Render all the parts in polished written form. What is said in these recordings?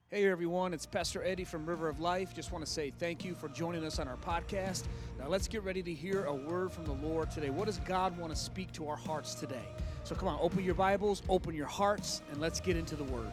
Hey everyone, it's Pastor Eddie from River of Life. Just want to say thank you for joining us on our podcast. Now let's get ready to hear a word from the Lord today. What does God want to speak to our hearts today? So come on, open your Bibles, open your hearts, and let's get into the word.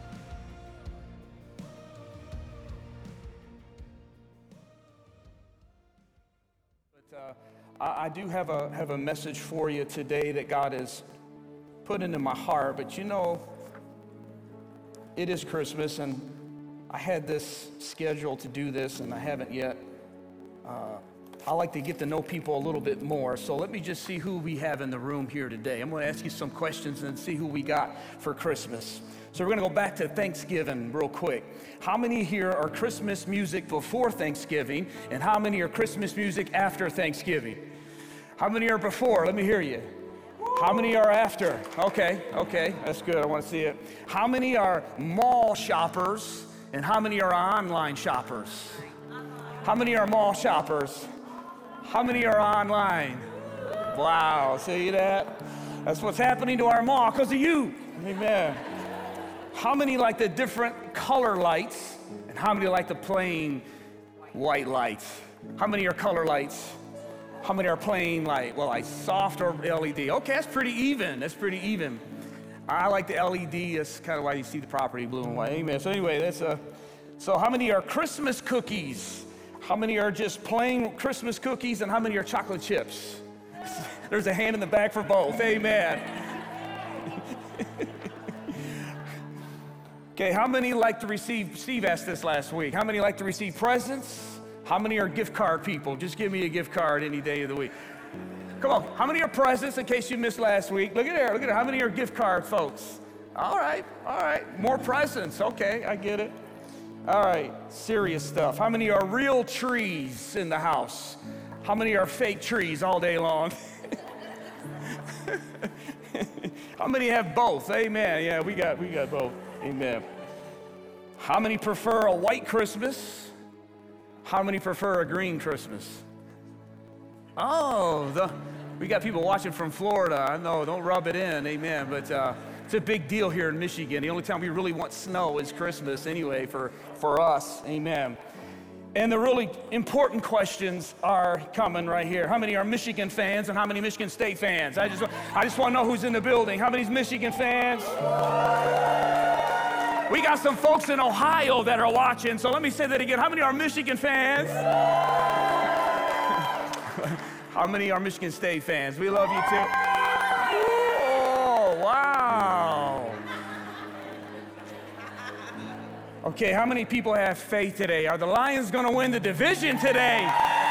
I do have a message for you today that God has put into my heart. But you know, it is Christmas, and I had this scheduled to do this, and I haven't yet. I like to get to know people a little bit more. So let me just see who we have in the room here today. I'm going to ask you some questions and see who we got for Christmas. So we're going to go back to Thanksgiving real quick. How many here are Christmas music before Thanksgiving, and how many are Christmas music after Thanksgiving? How many are before? Let me hear you. How many are after? Okay, that's good. I want to see it. How many are mall shoppers, and how many are online shoppers? How many are mall shoppers? How many are online? Wow, see that? That's what's happening to our mall because of you. Amen. How many like the different color lights, and how many like the plain white lights? How many are color lights? How many are plain light? Well, like soft or LED? Okay, that's pretty even. I like the LED. That's kind of why you see the property blue and white. Amen. So anyway, so how many are Christmas cookies? How many are just plain Christmas cookies, and how many are chocolate chips? There's a hand in the back for both. Amen. Okay, how many like to receive, Steve asked this last week, how many like to receive presents? How many are gift card people? Just give me a gift card any day of the week. Come on, how many are presents in case you missed last week? Look at there. How many are gift card folks? All right. More presents. Okay, I get it. All right, serious stuff. How many are real trees in the house? How many are fake trees all day long? How many have both? Amen. Yeah, we got both. Amen. How many prefer a white Christmas? How many prefer a green Christmas? We got people watching from Florida. I know, don't rub it in, amen. But it's a big deal here in Michigan. The only time we really want snow is Christmas anyway for us, amen. And the really important questions are coming right here. How many are Michigan fans, and how many Michigan State fans? I just want to know who's in the building. How many's Michigan fans? We got some folks in Ohio that are watching, so let me say that again. How many are Michigan fans? How many are Michigan State fans? We love you too. Oh, wow. Okay, how many people have faith today? Are the Lions going to win the division today?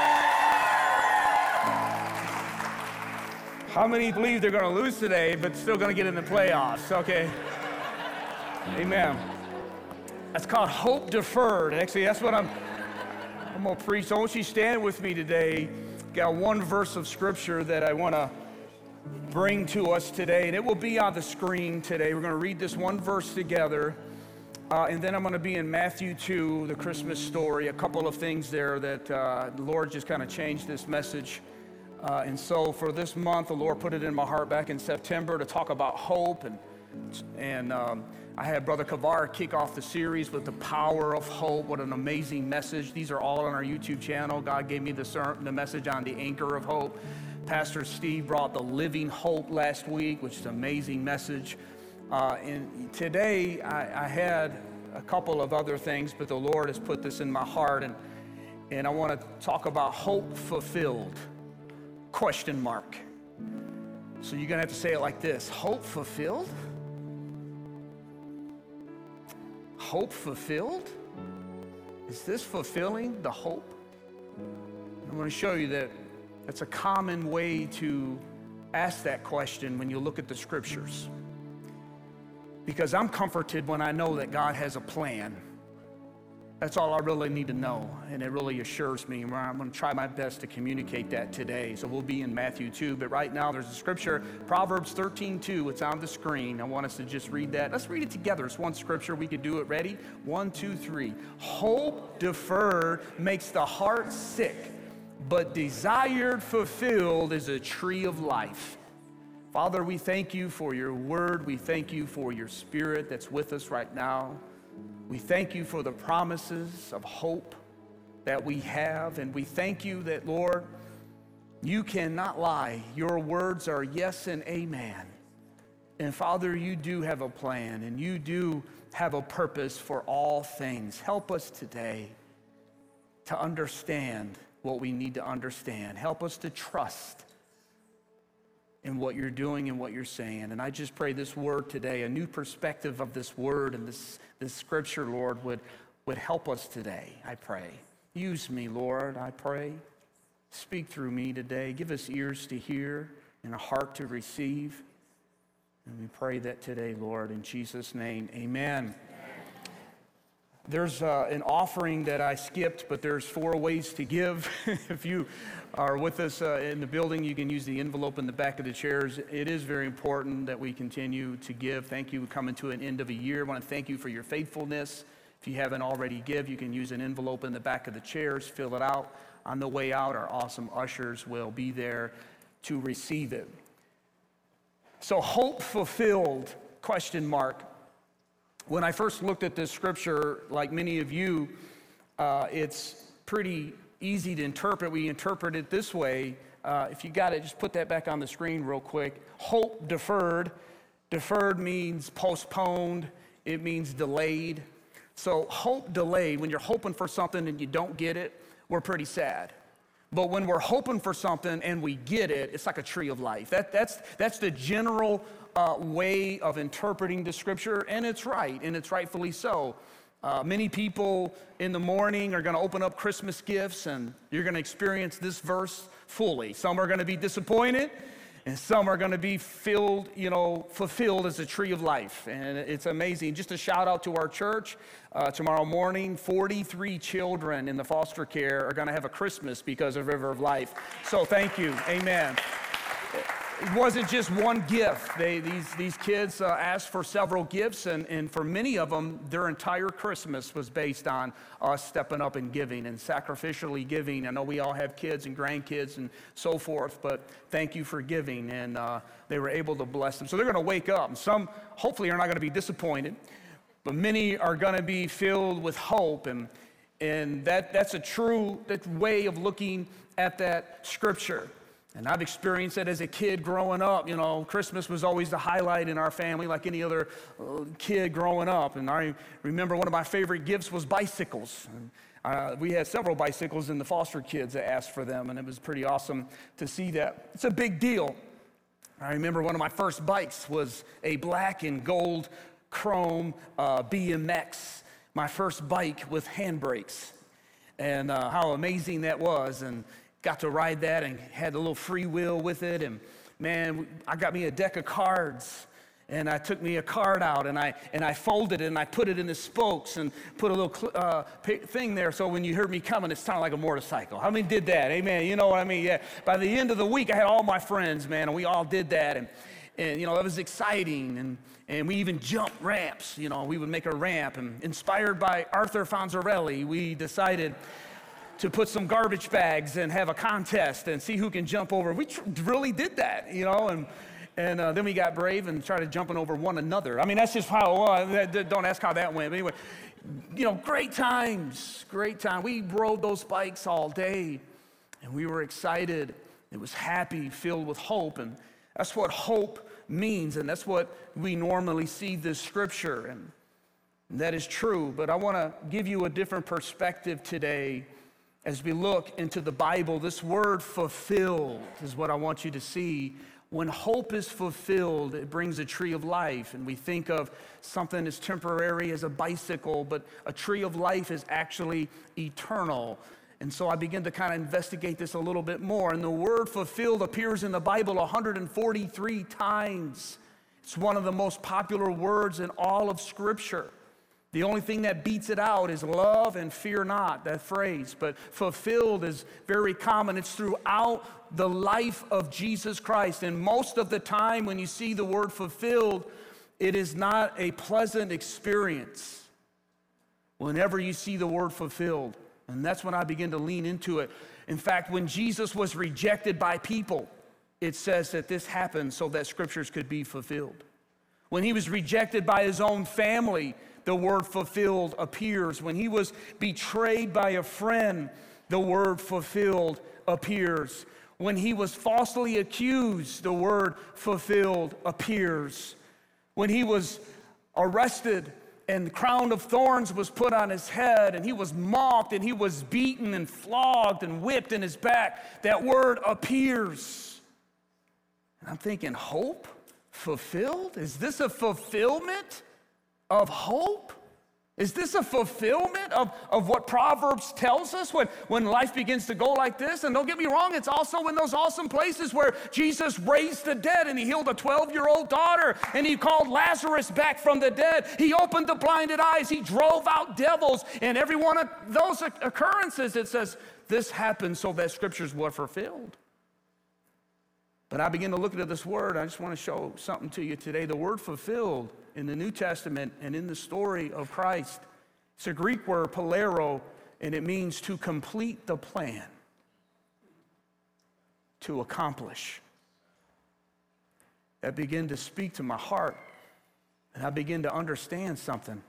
How many believe they're going to lose today, but still going to get in the playoffs? Okay. Amen. That's called hope deferred. Actually, that's what I'm going to preach. So I want you to stand with me today. Got one verse of scripture that I want to bring to us today, and it will be on the screen today. We're going to read this one verse together, and then I'm going to be in Matthew 2, the Christmas story, a couple of things there that the Lord just kind of changed this message. And so for this month, the Lord put it in my heart back in September to talk about hope, and I had Brother Kavar kick off the series with the power of hope. What an amazing message. These are all on our YouTube channel. God gave me the message on the anchor of hope. Pastor Steve brought the living hope last week, which is an amazing message. And today I had a couple of other things, but the Lord has put this in my heart, and I want to talk about hope fulfilled, ? So you're going to have to say it like this: hope fulfilled? Hope fulfilled? Is this fulfilling the hope? I'm going to show you that that's a common way to ask that question when you look at the scriptures. Because I'm comforted when I know that God has a plan. That's all I really need to know, and it really assures me. I'm going to try my best to communicate that today. So we'll be in Matthew 2, but right now there's a scripture, Proverbs 13:2. It's on the screen. I want us to just read that. Let's read it together. It's one scripture. We could do it. Ready? 1, 2, 3. Hope deferred makes the heart sick, but desired fulfilled is a tree of life. Father, we thank you for your word. We thank you for your spirit that's with us right now. We thank you for the promises of hope that we have, and we thank you that, Lord, you cannot lie. Your words are yes and amen. And Father, you do have a plan, and you do have a purpose for all things. Help us today to understand what we need to understand. Help us to trust in what you're doing and what you're saying. And I just pray this word today, a new perspective of this word and this scripture, Lord, would help us today, I pray. Use me, Lord, I pray. Speak through me today. Give us ears to hear and a heart to receive. And we pray that today, Lord, in Jesus' name, amen. There's an offering that I skipped, but there's 4 ways to give. If you are with us in the building, you can use the envelope in the back of the chairs. It is very important that we continue to give. Thank you for coming to an end of a year. I want to thank you for your faithfulness. If you haven't already give, you can use an envelope in the back of the chairs, fill it out. On the way out, our awesome ushers will be there to receive it. So hope fulfilled, question mark. When I first looked at this scripture, like many of you, it's pretty easy to interpret. We interpret it this way. If you got it, just put that back on the screen real quick. Hope deferred. Deferred means postponed. It means delayed. So hope delayed, when you're hoping for something and you don't get it, we're pretty sad. But when we're hoping for something and we get it, it's like a tree of life. That's the general way of interpreting the scripture, and it's right, and it's rightfully so. Many people in the morning are going to open up Christmas gifts, and you're going to experience this verse fully. Some are going to be disappointed, and some are going to be fulfilled as a tree of life. And it's amazing. Just a shout out to our church. Tomorrow morning, 43 children in the foster care are going to have a Christmas because of River of Life. So thank you. Amen. It wasn't just one gift. These kids asked for several gifts, and for many of them, their entire Christmas was based on us stepping up and giving and sacrificially giving. I know we all have kids and grandkids and so forth, but thank you for giving, and they were able to bless them. So they're going to wake up, and some hopefully are not going to be disappointed, but many are going to be filled with hope, and that's a true way of looking at that scripture. And I've experienced it as a kid growing up. Christmas was always the highlight in our family, like any other kid growing up. And I remember one of my favorite gifts was bicycles. And we had several bicycles, and the foster kids that asked for them, and it was pretty awesome to see that. It's a big deal. I remember one of my first bikes was a black and gold chrome BMX, my first bike with handbrakes. And how amazing that was. And got to ride that and had a little free wheel with it. And man, I got me a deck of cards, and I took me a card out, and I folded it, and I put it in the spokes and put a little thing there, so when you heard me coming, it sounded like a motorcycle. How many did that? Amen. You know what I mean? Yeah. By the end of the week, I had all my friends, man, and we all did that. And that was exciting. And we even jumped ramps. We would make a ramp. And inspired by Arthur Fonzarelli, we decided to put some garbage bags and have a contest and see who can jump over. We really did that, and then we got brave and started jumping over one another. I mean, that's just how it was. Don't ask how that went. But anyway, great times, great time. We rode those bikes all day, and we were excited. It was happy, filled with hope, and that's what hope means, and that's what we normally see this scripture, and that is true. But I want to give you a different perspective today. As we look into the Bible, this word fulfilled is what I want you to see. When hope is fulfilled, it brings a tree of life. And we think of something as temporary as a bicycle, but a tree of life is actually eternal. And so I begin to kind of investigate this a little bit more. And the word fulfilled appears in the Bible 143 times. It's one of the most popular words in all of Scripture. The only thing that beats it out is love and fear not, that phrase. But fulfilled is very common. It's throughout the life of Jesus Christ. And most of the time when you see the word fulfilled, it is not a pleasant experience whenever you see the word fulfilled. And that's when I begin to lean into it. In fact, when Jesus was rejected by people, it says that this happened so that scriptures could be fulfilled. When he was rejected by his own family, the word fulfilled appears. When he was betrayed by a friend, the word fulfilled appears. When he was falsely accused, the word fulfilled appears. When he was arrested and the crown of thorns was put on his head, and he was mocked, and he was beaten and flogged and whipped in his back, that word appears. And I'm thinking, hope fulfilled? Is this a fulfillment of hope? Is this a fulfillment of what Proverbs tells us when life begins to go like this? And don't get me wrong, it's also in those awesome places where Jesus raised the dead, and he healed a 12-year-old daughter, and he called Lazarus back from the dead. He opened the blinded eyes. He drove out devils. And every one of those occurrences, it says, this happened so that scriptures were fulfilled. But I begin to look at this word. I just want to show something to you today. The word fulfilled in the New Testament and in the story of Christ, it's a Greek word, polero, and it means to complete the plan, to accomplish. That began to speak to my heart, and I begin to understand something.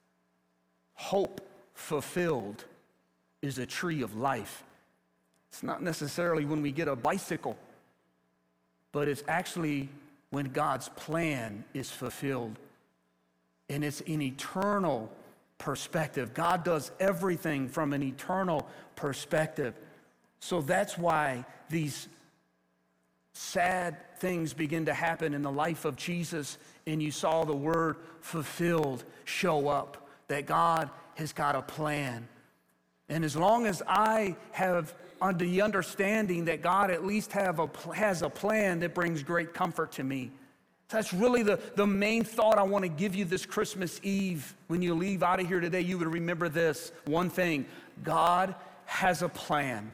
Hope fulfilled is a tree of life. It's not necessarily when we get a bicycle, but it's actually when God's plan is fulfilled. And it's an eternal perspective. God does everything from an eternal perspective. So that's why these sad things begin to happen in the life of Jesus, and you saw the word fulfilled show up, that God has got a plan. And as long as I have the understanding that God at least has a plan, that brings great comfort to me. That's really the main thought I want to give you this Christmas Eve. When you leave out of here today, you would remember this one thing: God has a plan.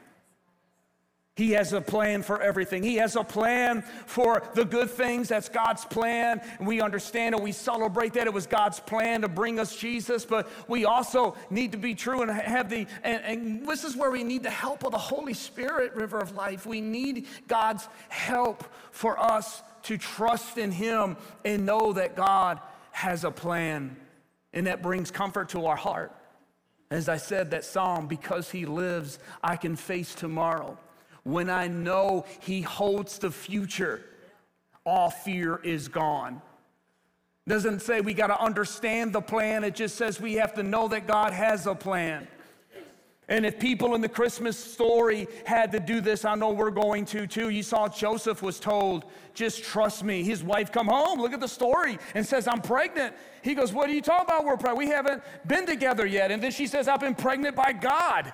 He has a plan for everything. He has a plan for the good things. That's God's plan. And we understand and we celebrate that it was God's plan to bring us Jesus. But we also need to be true and have and this is where we need the help of the Holy Spirit, River of Life. We need God's help for us to trust in Him and know that God has a plan. And that brings comfort to our heart. As I said, that psalm, because He lives, I can face tomorrow. When I know He holds the future, all fear is gone. Doesn't say we got to understand the plan. It just says we have to know that God has a plan. And if people in the Christmas story had to do this, I know we're going to too. You saw Joseph was told, just trust me. His wife come home, look at the story, and says, I'm pregnant. He goes, what are you talking about? We're pregnant. We haven't been together yet. And then she says, I've been pregnant by God.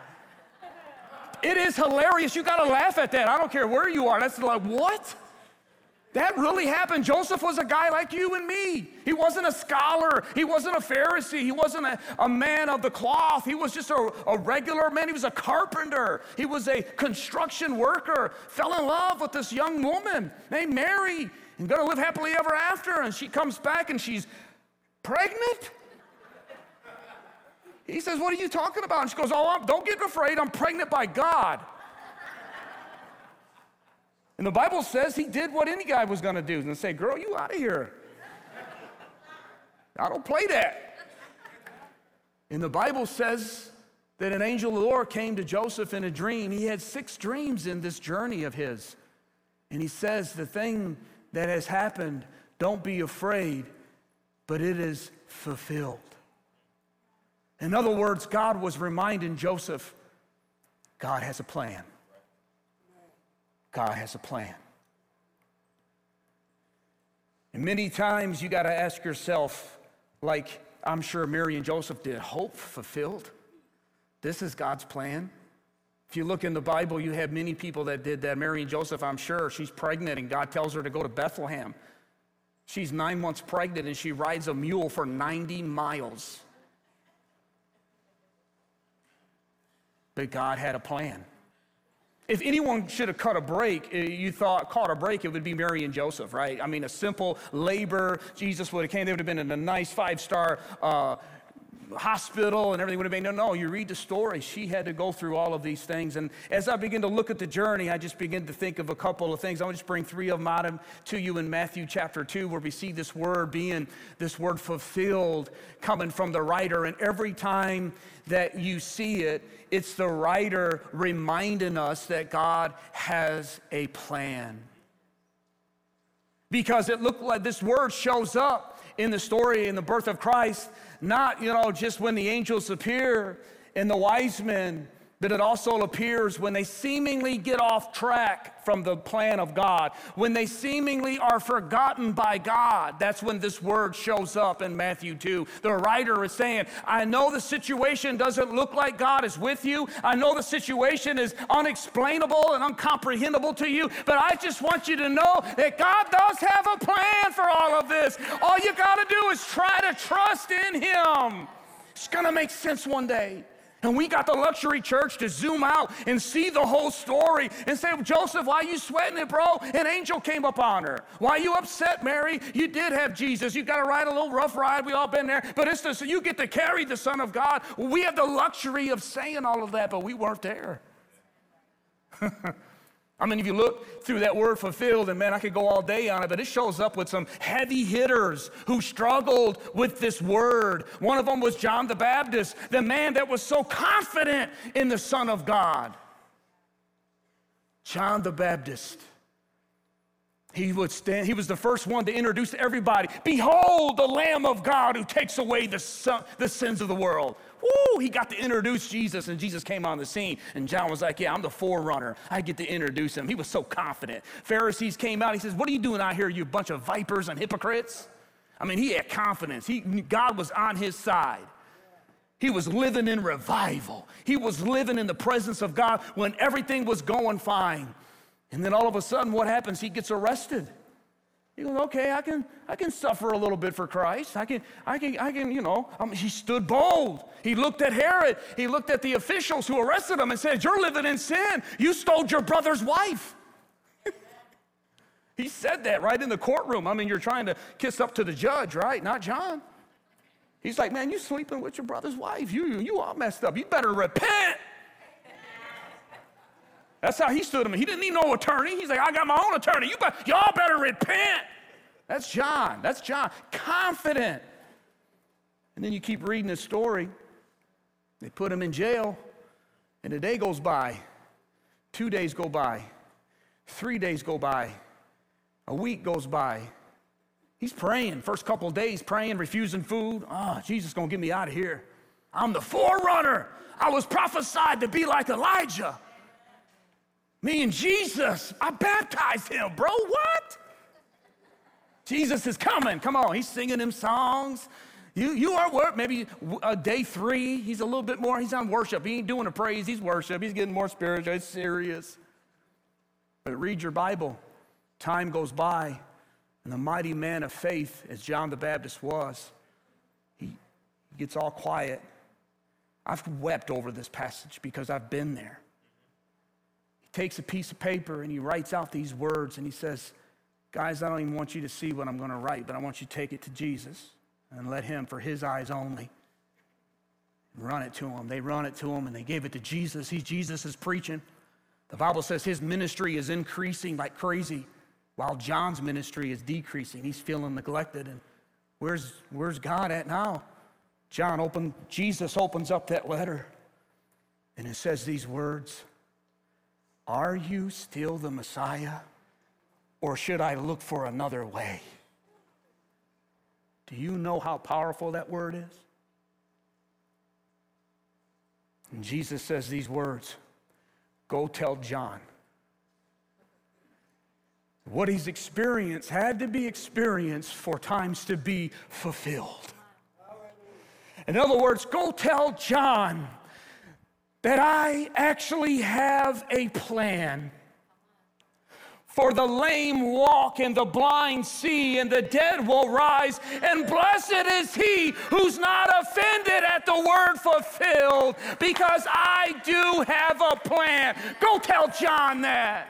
It is hilarious. You got to laugh at that. I don't care where you are. That's like, what? That really happened. Joseph was a guy like you and me. He wasn't a scholar. He wasn't a Pharisee. He wasn't a man of the cloth. He was just a regular man. He was a carpenter. He was a construction worker. Fell in love with this young woman named Mary and going to live happily ever after. And she comes back and she's pregnant. He says, what are you talking about? And she goes, don't get afraid. I'm pregnant by God. And the Bible says he did what any guy was going to do and say, girl, you out of here. I don't play that. And the Bible says that an angel of the Lord came to Joseph in a dream. He had 6 dreams in this journey of his. And he says, the thing that has happened, don't be afraid, but it is fulfilled. In other words, God was reminding Joseph, God has a plan. God has a plan. And many times you got to ask yourself, like I'm sure Mary and Joseph did, hope fulfilled? This is God's plan? If you look in the Bible, you have many people that did that. Mary and Joseph, I'm sure, she's pregnant and God tells her to go to Bethlehem. She's 9 months pregnant and she rides a mule for 90 miles. But God had a plan. If anyone should have caught a break, it would be Mary and Joseph, right? I mean, a simple labor. Jesus would have came. They would have been in a nice 5-star hospital and everything would have been. No, you read the story. She had to go through all of these things. And as I begin to look at the journey, I just begin to think of a couple of things. I want to just bring three of them out to you in Matthew chapter 2, where we see this word being, this word fulfilled, coming from the writer. And every time that you see it, it's the writer reminding us that God has a plan. Because it looked like this word shows up in the story, in the birth of Christ, not, just when the angels appear and the wise men, but it also appears when they seemingly get off track from the plan of God, when they seemingly are forgotten by God. That's when this word shows up in Matthew 2. The writer is saying, I know the situation doesn't look like God is with you. I know the situation is unexplainable and incomprehensible to you, but I just want you to know that God does have a plan for all of this. All you got to do is try to trust in Him. It's going to make sense one day. And we got the luxury, church, to zoom out and see the whole story and say, Joseph, why are you sweating it, bro? An angel came upon her. Why are you upset, Mary? You did have Jesus. You got to ride a little rough ride. We all been there. But it's so you get to carry the Son of God. We have the luxury of saying all of that, but we weren't there. I mean, if you look through that word fulfilled, and man, I could go all day on it, but it shows up with some heavy hitters who struggled with this word. One of them was John the Baptist, the man that was so confident in the Son of God. John the Baptist. He was the first one to introduce to everybody, behold the Lamb of God who takes away the sins of the world. Woo, he got to introduce Jesus, and Jesus came on the scene, and John was like, yeah, I'm the forerunner. I get to introduce him. He was so confident. Pharisees came out. He says, what are you doing out here, you bunch of vipers and hypocrites? I mean, he had confidence. God was on his side. He was living in revival. He was living in the presence of God when everything was going fine. And then all of a sudden, what happens? He gets arrested. He goes, okay, I can suffer a little bit for Christ. He stood bold. He looked at Herod. He looked at the officials who arrested him and said, you're living in sin. You stole your brother's wife. He said that right in the courtroom. I mean, you're trying to kiss up to the judge, right? Not John. He's like, man, you sleeping with your brother's wife. You all messed up. You better repent. That's how he stood him. He didn't need no attorney. He's like, I got my own attorney. Y'all better repent. That's John. Confident. And then you keep reading his story. They put him in jail, and a day goes by. 2 days go by. 3 days go by. A week goes by. He's praying. First couple of days praying, refusing food. Jesus is going to get me out of here. I'm the forerunner. I was prophesied to be like Elijah. Me and Jesus, I baptized him, bro. What? Jesus is coming. Come on, he's singing them songs. You are work. Maybe day 3, he's a little bit more. He's on worship. He ain't doing the praise. He's worship. He's getting more spiritual. It's serious. But read your Bible. Time goes by, and the mighty man of faith, as John the Baptist was, he gets all quiet. I've wept over this passage because I've been there. Takes a piece of paper and he writes out these words and he says, guys, I don't even want you to see what I'm going to write, but I want you to take it to Jesus and let him, for his eyes only, run it to him. They run it to him and they gave it to Jesus. Jesus is preaching. The Bible says his ministry is increasing like crazy while John's ministry is decreasing. He's feeling neglected. And where's God at now? Jesus opens up that letter and it says these words, are you still the Messiah, or should I look for another way? Do you know how powerful that word is? And Jesus says these words, go tell John. What he's experienced had to be experienced for times to be fulfilled. In other words, go tell John that I actually have a plan. For the lame walk and the blind see and the dead will rise, and blessed is he who's not offended at the word fulfilled, because I do have a plan. Go tell John that.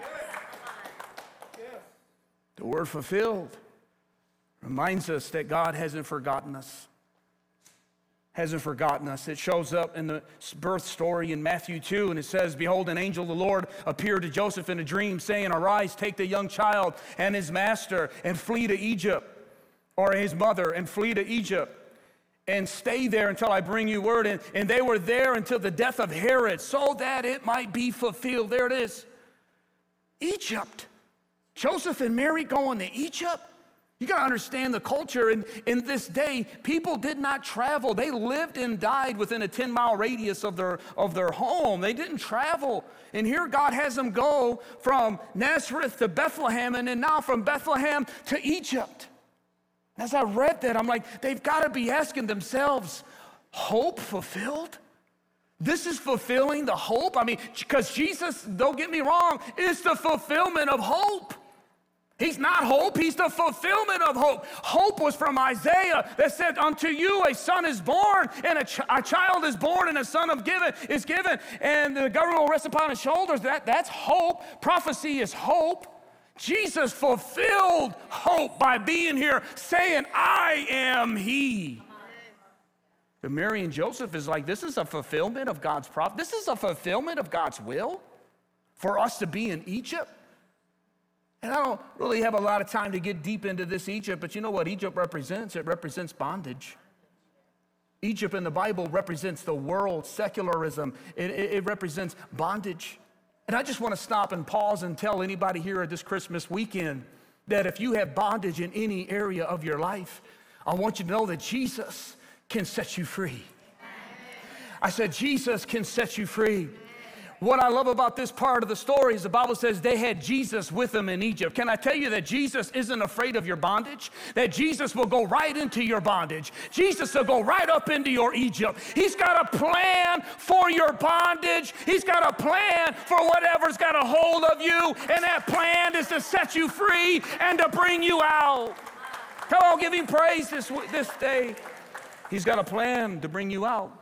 The word fulfilled reminds us that God hasn't forgotten us. hasn't forgotten us. It shows up in the birth story in Matthew 2, and it says, "Behold, an angel of the Lord appeared to Joseph in a dream, saying, Arise, take the young child and his master, and flee to Egypt," or his mother, "and flee to Egypt, and stay there until I bring you word." And they were there until the death of Herod, so that it might be fulfilled. There it is. Egypt. Joseph and Mary going to Egypt? You got to understand the culture. In this day, people did not travel. They lived and died within a 10-mile radius of their home. They didn't travel. And here God has them go from Nazareth to Bethlehem, and then now from Bethlehem to Egypt. As I read that, I'm like, they've got to be asking themselves, hope fulfilled? This is fulfilling the hope? I mean, because Jesus, don't get me wrong, is the fulfillment of hope. He's not hope, he's the fulfillment of hope. Hope was from Isaiah that said, "Unto you a son is born, and a child is born, and a son is given, and the government will rest upon his shoulders." That's hope. Prophecy is hope. Jesus fulfilled hope by being here, saying, "I am he." But Mary and Joseph is like, this is a fulfillment of God's prophet. This is a fulfillment of God's will for us to be in Egypt. And I don't really have a lot of time to get deep into this Egypt, but you know what Egypt represents? It represents bondage. Egypt in the Bible represents the world, secularism. It represents bondage. And I just want to stop and pause and tell anybody here at this Christmas weekend that if you have bondage in any area of your life, I want you to know that Jesus can set you free. I said, Jesus can set you free. What I love about this part of the story is the Bible says they had Jesus with them in Egypt. Can I tell you that Jesus isn't afraid of your bondage? That Jesus will go right into your bondage. Jesus will go right up into your Egypt. He's got a plan for your bondage. He's got a plan for whatever's got a hold of you. And that plan is to set you free and to bring you out. Come on, give him praise this day. He's got a plan to bring you out.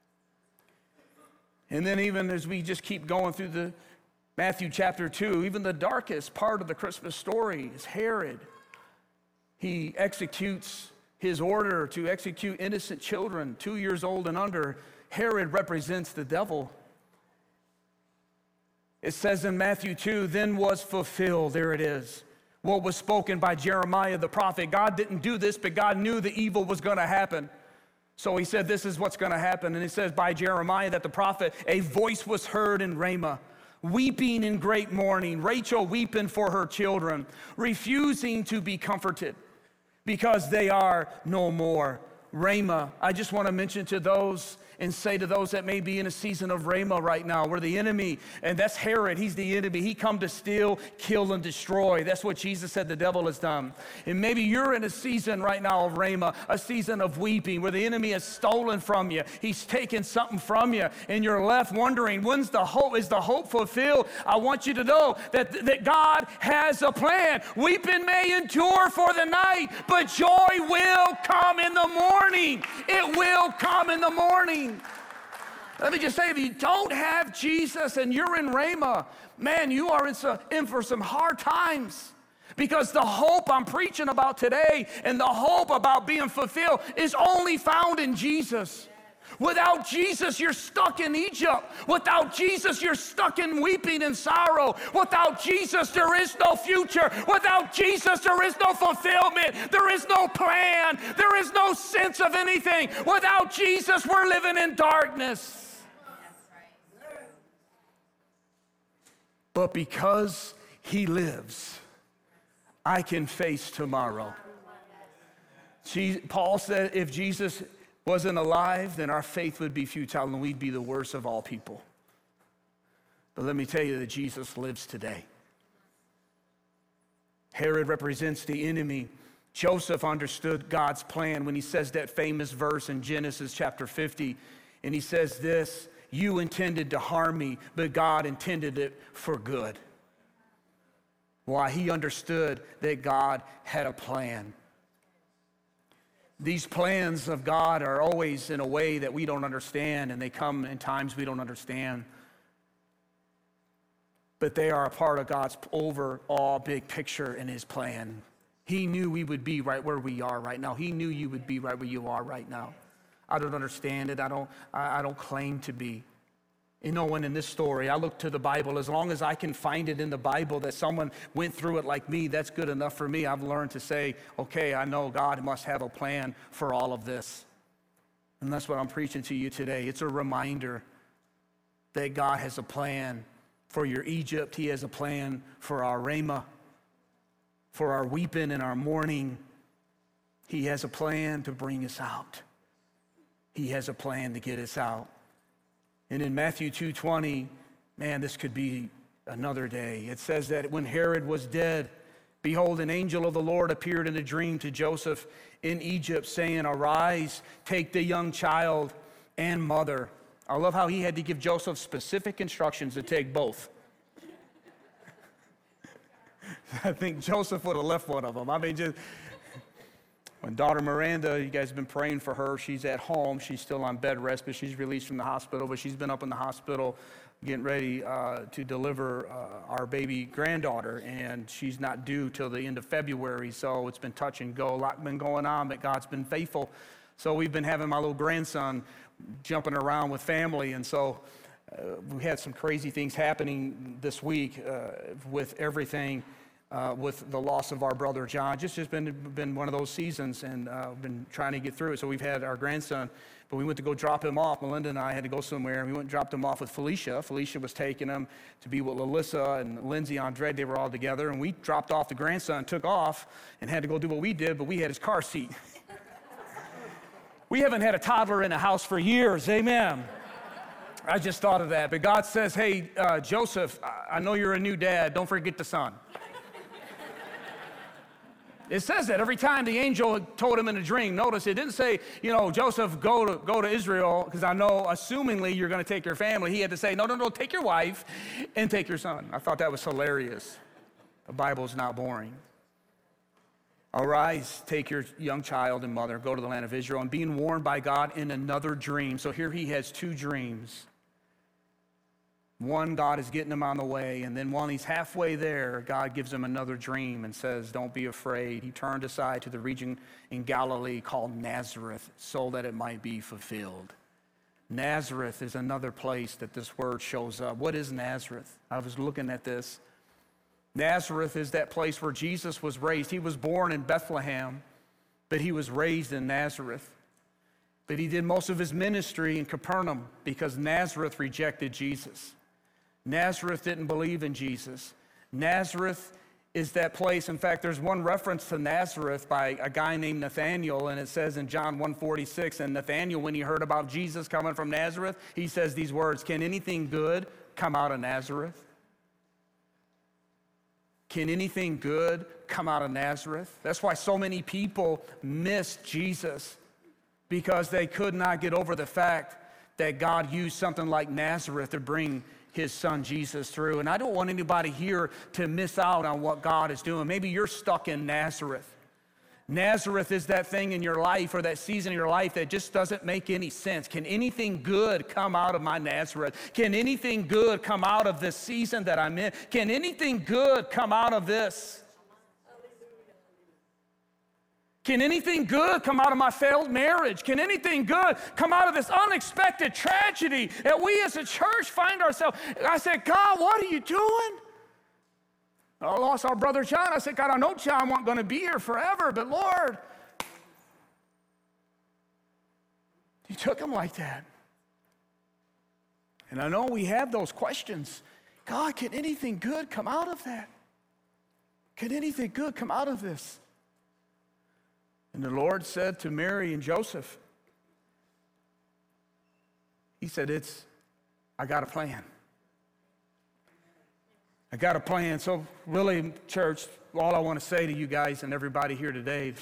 And then even as we just keep going through the Matthew chapter 2, even the darkest part of the Christmas story is Herod. He executes his order to execute innocent children, 2 years old and under. Herod represents the devil. It says in Matthew 2, then was fulfilled, there it is, what was spoken by Jeremiah the prophet. God didn't do this, but God knew the evil was going to happen. So he said, this is what's going to happen. And it says by Jeremiah that the prophet, a voice was heard in Ramah, weeping in great mourning, Rachel weeping for her children, refusing to be comforted because they are no more. Ramah, I just want to mention to those and say to those that may be in a season of Ramah right now, where the enemy, and that's Herod, he's the enemy. He come to steal, kill, and destroy. That's what Jesus said the devil has done. And maybe you're in a season right now of Ramah, a season of weeping, where the enemy has stolen from you. He's taken something from you, and you're left wondering, when's the hope? Is the hope fulfilled? I want you to know that God has a plan. Weeping may endure for the night, but joy will come in the morning. It will come in the morning. Let me just say, if you don't have Jesus and you're in Ramah, man, you are in for some hard times. Because the hope I'm preaching about today and the hope about being fulfilled is only found in Jesus. Without Jesus, you're stuck in Egypt. Without Jesus, you're stuck in weeping and sorrow. Without Jesus, there is no future. Without Jesus, there is no fulfillment. There is no plan. There is no sense of anything. Without Jesus, we're living in darkness. But because he lives, I can face tomorrow. Paul said if Jesus wasn't alive, then our faith would be futile and we'd be the worst of all people. But let me tell you that Jesus lives today. Herod represents the enemy. Joseph understood God's plan when he says that famous verse in Genesis chapter 50. And he says this, you intended to harm me, but God intended it for good. Why? He understood that God had a plan. These plans of God are always in a way that we don't understand, and they come in times we don't understand. But they are a part of God's overall big picture in his plan. He knew we would be right where we are right now. He knew you would be right where you are right now. I don't understand it. I don't claim to be. And no one in this story, I look to the Bible. As long as I can find it in the Bible that someone went through it like me, that's good enough for me. I've learned to say, okay, I know God must have a plan for all of this. And that's what I'm preaching to you today. It's a reminder that God has a plan for your Egypt. He has a plan for our Ramah, for our weeping and our mourning. He has a plan to bring us out. He has a plan to get us out. And in Matthew 2:20, man, this could be another day. It says that when Herod was dead, behold, an angel of the Lord appeared in a dream to Joseph in Egypt, saying, arise, take the young child and mother. I love how he had to give Joseph specific instructions to take both. I think Joseph would have left one of them. I mean, just when daughter Miranda, you guys have been praying for her. She's at home. She's still on bed rest, but she's released from the hospital. But she's been up in the hospital getting ready to deliver our baby granddaughter, and she's not due till the end of February. So it's been touch and go. A lot been going on, but God's been faithful. So we've been having my little grandson jumping around with family, and so we had some crazy things happening this week with everything. With the loss of our brother John. Just been one of those seasons, and been trying to get through it. So we've had our grandson, but we went to go drop him off. Melinda and I had to go somewhere, and we went and dropped him off with Felicia. Felicia was taking him to be with Alyssa and Lindsay Andre. They were all together, and we dropped off the grandson, took off, and had to go do what we did, but we had his car seat. We haven't had a toddler in the house for years, amen. I just thought of that, but God says, hey, Joseph, I know you're a new dad. Don't forget the son. It says that every time the angel told him in a dream. Notice it didn't say, Joseph, go to Israel, because I know, assumingly, you're going to take your family. He had to say, no, take your wife and take your son. I thought that was hilarious. The Bible's not boring. Arise, take your young child and mother, go to the land of Israel. And being warned by God in another dream. So here he has two dreams. One, God is getting him on the way, and then while he's halfway there, God gives him another dream and says, don't be afraid. He turned aside to the region in Galilee called Nazareth so that it might be fulfilled. Nazareth is another place that this word shows up. What is Nazareth? I was looking at this. Nazareth is that place where Jesus was raised. He was born in Bethlehem, but he was raised in Nazareth. But he did most of his ministry in Capernaum because Nazareth rejected Jesus. Nazareth didn't believe in Jesus. Nazareth is that place. In fact, there's one reference to Nazareth by a guy named Nathanael, and it says in John 1:46, and Nathanael, when he heard about Jesus coming from Nazareth, he says these words, can anything good come out of Nazareth? Can anything good come out of Nazareth? That's why so many people missed Jesus, because they could not get over the fact that God used something like Nazareth to bring his son Jesus through. And I don't want anybody here to miss out on what God is doing. Maybe you're stuck in Nazareth. Nazareth is that thing in your life or that season in your life that just doesn't make any sense. Can anything good come out of my Nazareth? Can anything good come out of this season that I'm in? Can anything good come out of this? Can anything good come out of my failed marriage? Can anything good come out of this unexpected tragedy that we as a church find ourselves? I said, God, what are you doing? I lost our brother John. I said, God, I know John wasn't going to be here forever, but Lord, you took him like that. And I know we have those questions. God, can anything good come out of that? Can anything good come out of this? And the Lord said to Mary and Joseph, he said, I got a plan. I got a plan. So really, church, all I want to say to you guys and everybody here today,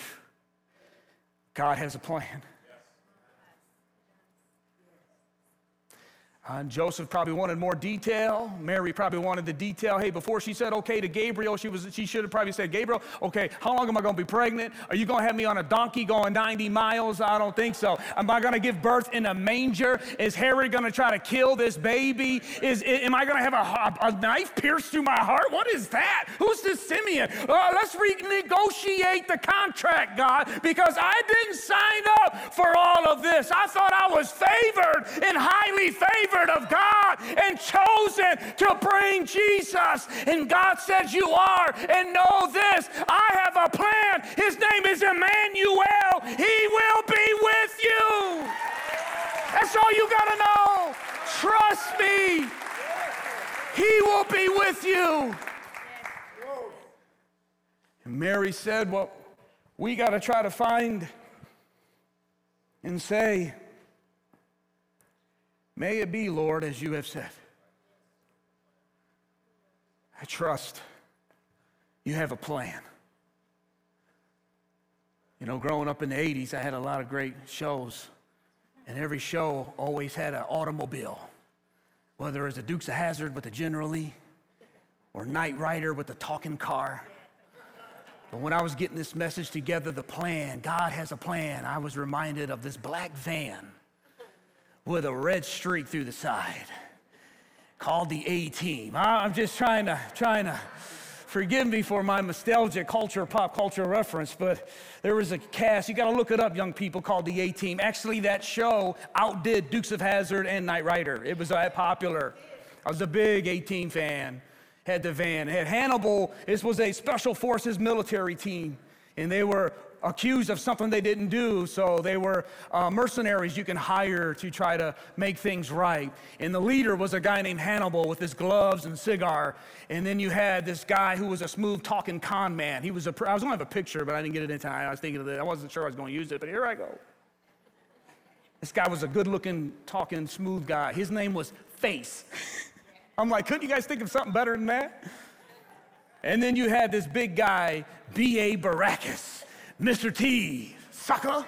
God has a plan. Joseph probably wanted more detail. Mary probably wanted the detail. Hey, before she said okay to Gabriel, she should have probably said, Gabriel, okay, how long am I going to be pregnant? Are you going to have me on a donkey going 90 miles? I don't think so. Am I going to give birth in a manger? Is Herod going to try to kill this baby? Am I going to have a knife pierced through my heart? What is that? Who's this Simeon? Let's renegotiate the contract, God, because I didn't sign up for all of this. I thought I was favored and highly favored of God and chosen to bring Jesus. And God says you are. And know this, I have a plan. His name is Emmanuel. He will be with you. That's all you got to know. Trust me. He will be with you. And Mary said, well, we got to try to find and say, may it be, Lord, as you have said. I trust you have a plan. You know, growing up in the 80s, I had a lot of great shows, and every show always had an automobile, whether it was a Dukes of Hazzard with the General Lee or Knight Rider with the talking car. But when I was getting this message together, the plan, God has a plan, I was reminded of this black van with a red streak through the side called the A-Team. I'm just trying to forgive me for my nostalgic pop culture reference, but there was a cast, you got to look it up, young people, called the A-Team. Actually, that show outdid Dukes of Hazzard and Knight Rider. It was that popular. I was a big A-Team fan. Had the van. Had Hannibal. This was a special forces military team, and they were accused of something they didn't do, so they were mercenaries you can hire to try to make things right. And the leader was a guy named Hannibal with his gloves and cigar. And then you had this guy who was a smooth talking con man. I was going to have a picture, but I didn't get it in time. I was thinking of it. I wasn't sure I was going to use it, but here I go. This guy was a good-looking, talking, smooth guy. His name was Face. I'm like, couldn't you guys think of something better than that? And then you had this big guy, B.A. Baracus. Mr. T, sucker.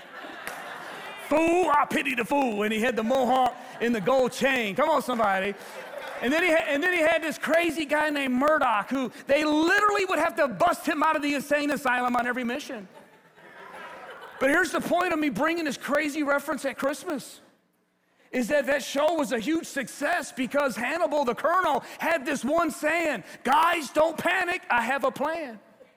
Fool, I pity the fool. And he had the mohawk and the gold chain. Come on, somebody. And then he had this crazy guy named Murdoch, who they literally would have to bust him out of the insane asylum on every mission. But here's the point of me bringing this crazy reference at Christmas, is that show was a huge success because Hannibal, the colonel, had this one saying, guys, don't panic, I have a plan.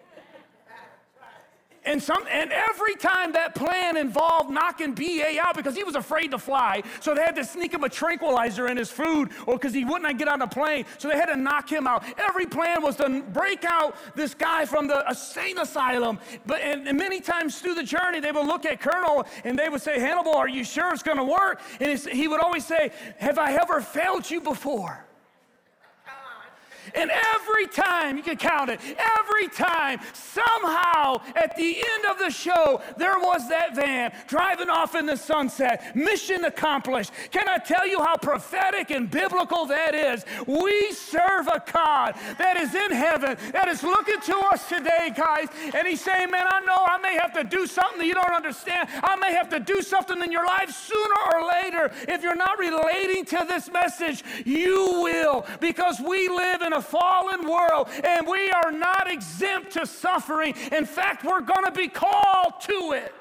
And every time that plan involved knocking B.A. out because he was afraid to fly, so they had to sneak him a tranquilizer in his food or because he would not get on the plane, so they had to knock him out. Every plan was to break out this guy from the insane asylum. And many times through the journey, they would look at Colonel and they would say, Hannibal, are you sure it's going to work? And he would always say, have I ever failed you before? And every time, you can count it, every time, somehow at the end of the show, there was that van driving off in the sunset, mission accomplished. Can I tell you how prophetic and biblical that is? We serve a God that is in heaven, that is looking to us today, guys, and he's saying, man, I know I may have to do something that you don't understand. I may have to do something in your life sooner or later. If you're not relating to this message, you will, because we live in a fallen world, and we are not exempt to suffering. In fact, we're going to be called to it.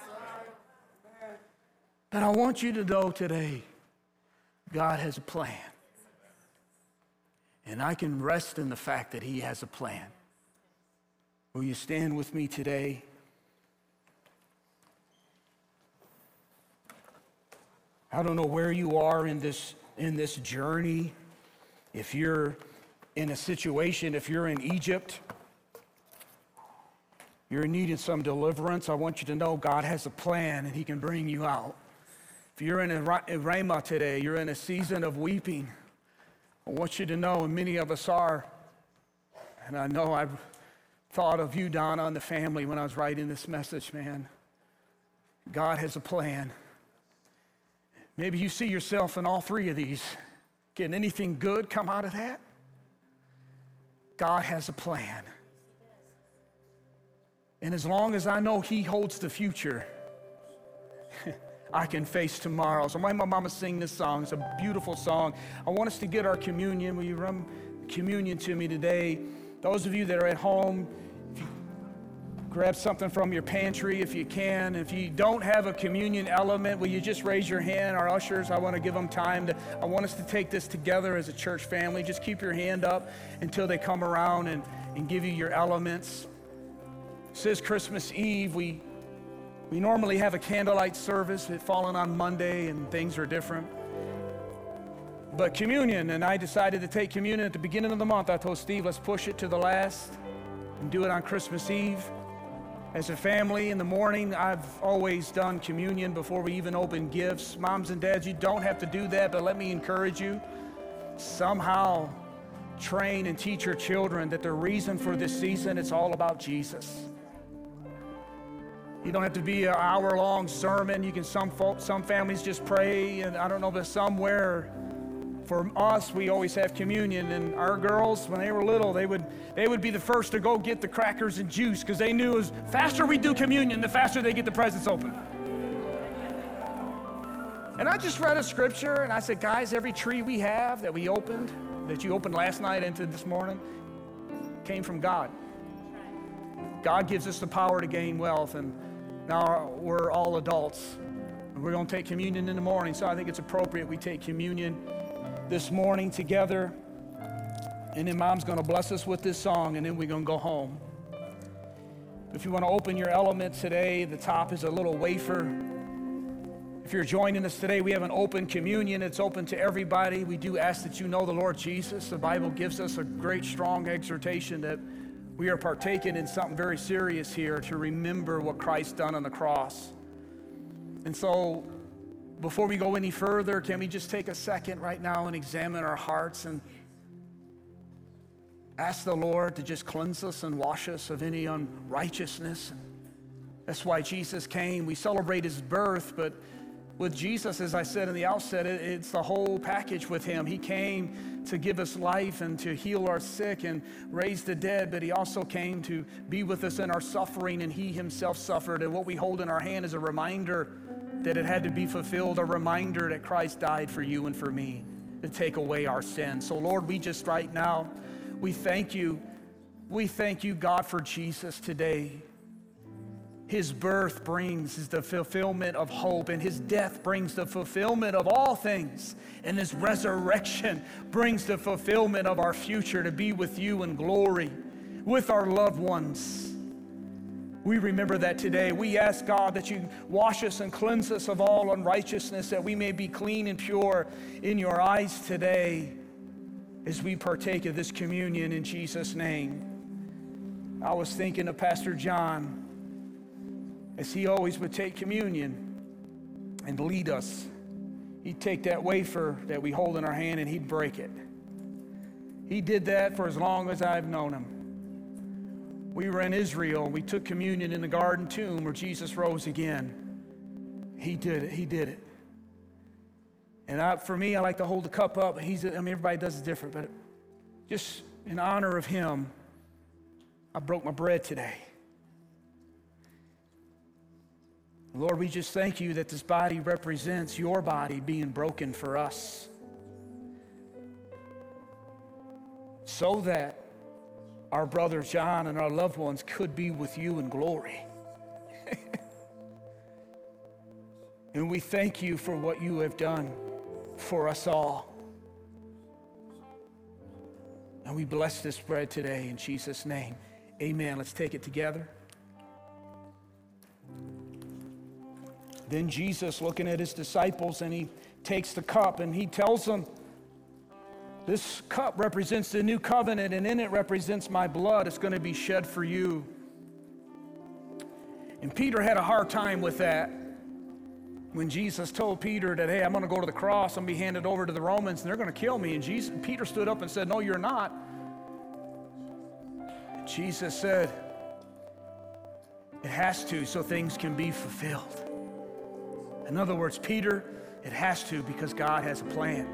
But I want you to know today, God has a plan. And I can rest in the fact that he has a plan. Will you stand with me today? I don't know where you are in this journey. If you're in a situation, if you're in Egypt, you're needing some deliverance, I want you to know God has a plan and he can bring you out. If you're in Ramah today, you're in a season of weeping, I want you to know, and many of us are, and I know I've thought of you, Donna, and the family when I was writing this message, man. God has a plan. Maybe you see yourself in all three of these. Can anything good come out of that? God has a plan. And as long as I know he holds the future, I can face tomorrow. So my mama sing this song. It's a beautiful song. I want us to get our communion. Will you run communion to me today? Those of you that are at home, if you grab something from your pantry if you can. If you don't have a communion element, will you just raise your hand? Our ushers, I want to give them time. I want us to take this together as a church family. Just keep your hand up until they come around and give you your elements. It says Christmas Eve. We normally have a candlelight service. It's fallen on Monday and things are different. But communion, and I decided to take communion at the beginning of the month. I told Steve, let's push it to the last and do it on Christmas Eve. As a family in the morning, I've always done communion before we even open gifts. Moms and dads, you don't have to do that, but let me encourage you. Somehow train and teach your children that the reason for this season, it's all about Jesus. You don't have to be an hour-long sermon. You can, some families just pray, and I don't know, but somewhere. For us, we always have communion, and our girls, when they were little, they would be the first to go get the crackers and juice because they knew as faster we do communion, the faster they get the presents open. And I just read a scripture, and I said, guys, every tree we have that we opened, that you opened last night into this morning, came from God. God gives us the power to gain wealth, and now we're all adults. And we're going to take communion in the morning, so I think it's appropriate we take communion this morning together, and then Mom's going to bless us with this song, and then we're going to go home. If you want to open your element today, the top is a little wafer. If you're joining us today, we have an open communion. It's open to everybody. We do ask that you know the Lord Jesus. The Bible gives us a great, strong exhortation that we are partaking in something very serious here to remember what Christ done on the cross. And so, before we go any further, can we just take a second right now and examine our hearts and ask the Lord to just cleanse us and wash us of any unrighteousness? That's why Jesus came. We celebrate his birth, but with Jesus, as I said in the outset, it's the whole package with him. He came to give us life and to heal our sick and raise the dead, but he also came to be with us in our suffering, and he himself suffered. And what we hold in our hand is a reminder that it had to be fulfilled, a reminder that Christ died for you and for me to take away our sins. So Lord, we just right now, we thank you. We thank you, God, for Jesus today. His birth brings the fulfillment of hope, and his death brings the fulfillment of all things, and his resurrection brings the fulfillment of our future to be with you in glory, with our loved ones. We remember that today. We ask, God, that you wash us and cleanse us of all unrighteousness, that we may be clean and pure in your eyes today as we partake of this communion in Jesus' name. I was thinking of Pastor John as he always would take communion and lead us. He'd take that wafer that we hold in our hand and he'd break it. He did that for as long as I've known him. We were in Israel. We took communion in the garden tomb where Jesus rose again. He did it. He did it. And for me, I like to hold the cup up. Everybody does it different, but just in honor of him, I broke my bread today. Lord, we just thank you that this body represents your body being broken for us, so that our brother John and our loved ones could be with you in glory. And we thank you for what you have done for us all. And we bless this bread today in Jesus' name. Amen. Let's take it together. Then Jesus, looking at his disciples, and he takes the cup and he tells them, this cup represents the new covenant, and in it represents my blood. It's going to be shed for you. And Peter had a hard time with that. When Jesus told Peter that, hey, I'm going to go to the cross, I'm going to be handed over to the Romans, and they're going to kill me. And Peter stood up and said, no, you're not. And Jesus said, it has to, so things can be fulfilled. In other words, Peter, it has to, because God has a plan.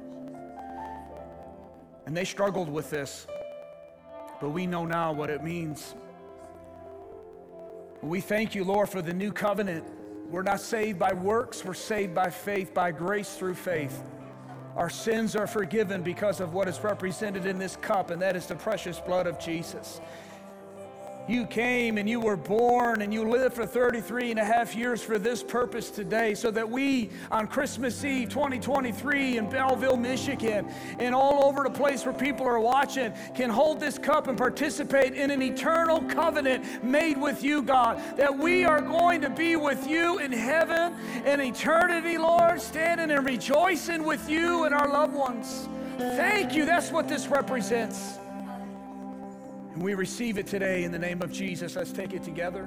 And they struggled with this, but we know now what it means. We thank you, Lord, for the new covenant We're not saved by works. We're saved by faith, by grace through faith. Our sins are forgiven because of what is represented in this cup, and that is the precious blood of Jesus. You came and you were born and you lived for 33 and a half years for this purpose today, so that we on Christmas Eve 2023 in Belleville, Michigan, and all over the place where people are watching, can hold this cup and participate in an eternal covenant made with you, God, that we are going to be with you in heaven in eternity, Lord, standing and rejoicing with you and our loved ones. Thank you. That's what this represents. And we receive it today in the name of Jesus. Let's take it together.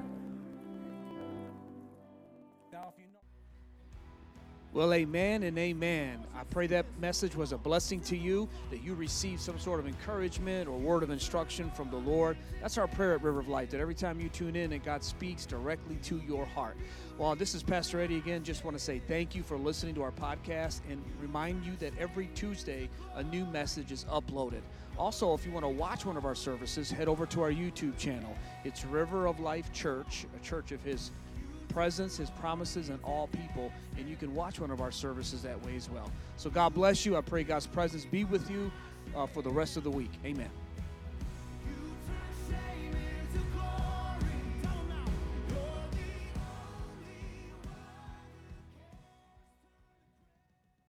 Well, amen and amen. I pray that message was a blessing to you, that you received some sort of encouragement or word of instruction from the Lord. That's our prayer at River of Life, that every time you tune in, that God speaks directly to your heart. Well, this is Pastor Eddie again. Just want to say thank you for listening to our podcast and remind you that every Tuesday, a new message is uploaded. Also, if you want to watch one of our services, head over to our YouTube channel. It's River of Life Church, a church of His presence, His promises, and all people. And you can watch one of our services that way as well. So God bless you. I pray God's presence be with you for the rest of the week. Amen.